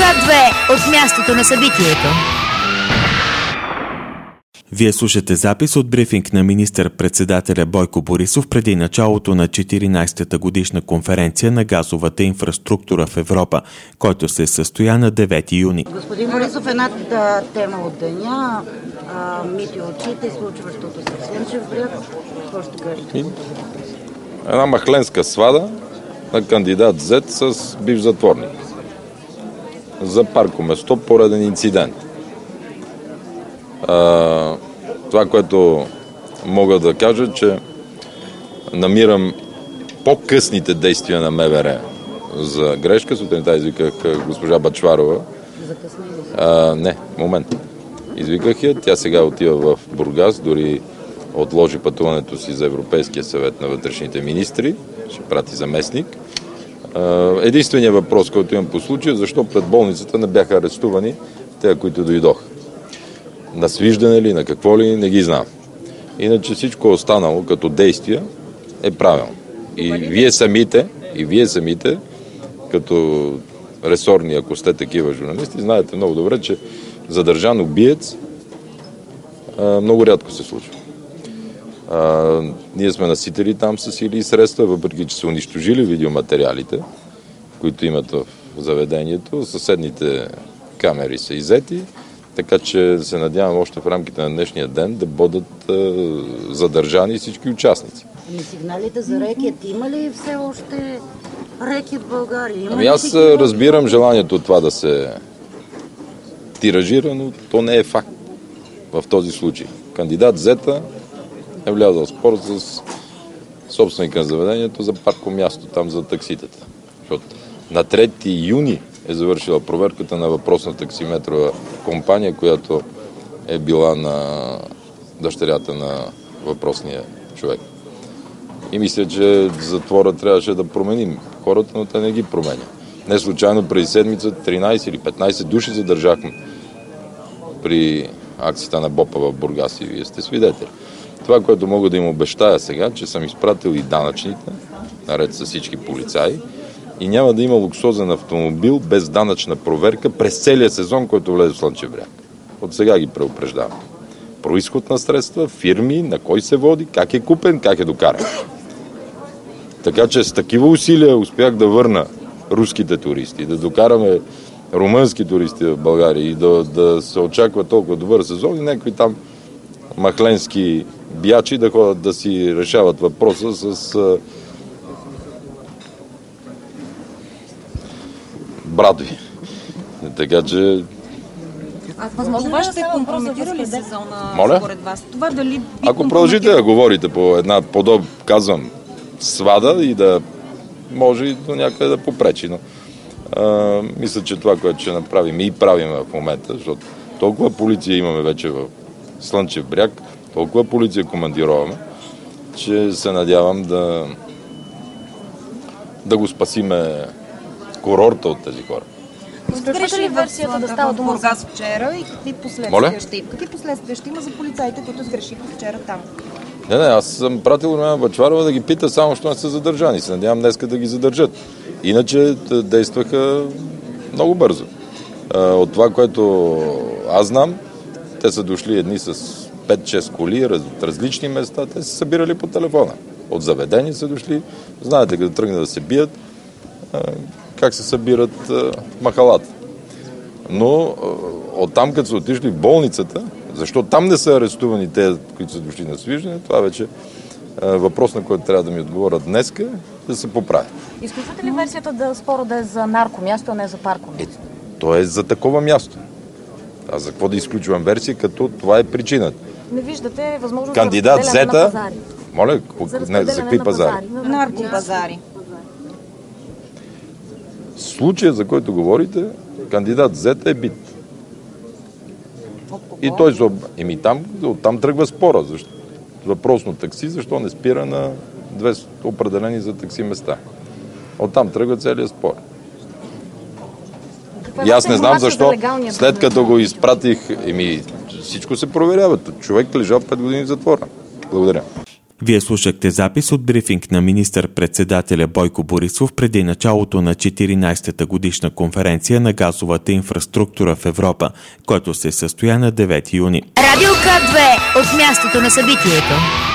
2 от мястото на събитието. Вие слушате запис от брифинг на министър-председателя Бойко Борисов преди началото на 14-та годишна конференция на газовата инфраструктура в Европа, който се състоя на 9 юни. Господин Борисов, една тема от деня, мити очите и случващото се в Слънчев бряг. Какво ще кажете? Една махленска свада на кандидат Z с бивш затворник за паркоместо пореден инцидент. Това, което мога да кажа, че намирам по-късните действия на МВР за грешка. Сутринта извиках госпожа Бъчварова. Не, момент. Извиках я. Тя сега отива в Бургас, дори отложи пътуването си за Европейския съвет на вътрешните министри. Ще прати заместник. Единственият въпрос, който имам по случая, защо пред болницата не бяха арестувани те, които дойдоха. На свиждане ли, на какво ли, не ги знам. Иначе всичко останало като действия е правилно. И вие самите, като ресорни, ако сте такива журналисти, знаете много добре, че задържан убиец много рядко се случва. Ние сме наситили там с сили и средства, въпреки че са унищожили видеоматериалите, които имат в заведението. Съседните камери са иззети, така че се надявам още в рамките на днешния ден да бъдат задържани всички участници. Сигналите за рекет има ли все още рекет в България? Аз разбирам желанието това да се тиражира, но то не е факт в този случай. Кандидат Зета е влязъл в спор с собственика на заведението за паркомясто там за такситата. Защото на 3 юни е завършила проверката на въпросна таксиметрова компания, която е била на дъщерята на въпросния човек. И мисля, че затвора трябваше да променим хората, но те не ги променя. Не случайно преди седмица 13 или 15 души задържахме при акцията на БОПа в Бургас и вие сте свидетели. Това, което мога да им обещая сега, че съм изпратил и данъчните, наред с всички полицаи, и няма да има луксозен автомобил без данъчна проверка през целия сезон, който влезе в Слънчев бряг. От сега ги предупреждавам. Произход на средства, фирми, на кой се води, как е купен, как е докаран. Така че с такива усилия успях да върна руските туристи, да докараме румънски туристи в България и да се очаква толкова добър сезон и някои там махленски биячи да ходят да си решават въпроса с брадви. Така че... Възможно това ще компрометира ли сезона според вас? Това дали ако продължите да говорите по една казвам, свада и да може и до някъде да попречи. Но мисля, че това, което ще направим и правим в момента, защото толкова полиция имаме вече в Слънчев бряг, толкова полиция командироваме, че се надявам да го спасиме курорта от тези хора. Изключвате ли версията да става дума за вчера и какви последствия ще има? Какви последствия ще има за полицаите, които сгрешиха вчера там? Не, аз съм пратил Румяна Бъчварова да ги пита само, що не са задържани. Се надявам днеска да ги задържат. Иначе действаха много бързо. От това, което аз знам, те са дошли едни с 5-6 коли от различни места, те се събирали по телефона. От заведения са дошли. Знаете, като тръгне да се бият, как се събират махалата. Но оттам, като са отишли в болницата, защо там не са арестувани те, които са дошли на свиждане, това вече въпрос, на който трябва да ми отговорят днеска, да се поправи. Изключвате ли версията да спора да е за наркомясто, а не за паркомясто? То е за такова място. А за какво да изключвам версия, като това е причината? Не виждате възможност кандидат за разпределяне на пазари. Моля, за какви пазари? Наркопазари. Случая, за който говорите, кандидат Z е бит. И той оттам тръгва спора. Въпросно такси, защо не спира на две определени за такси места. Оттам тръгва целият спор. И аз не знам защо, след като го изпратих, всичко се проверява. Човек лежал 5 години в затвора. Благодаря. Вие слушахте запис от брифинг на министър-председателя Бойко Борисов преди началото на 14-та годишна конференция на газовата инфраструктура в Европа, който се състоя на 9 юни. Радио К2 от мястото на събитието.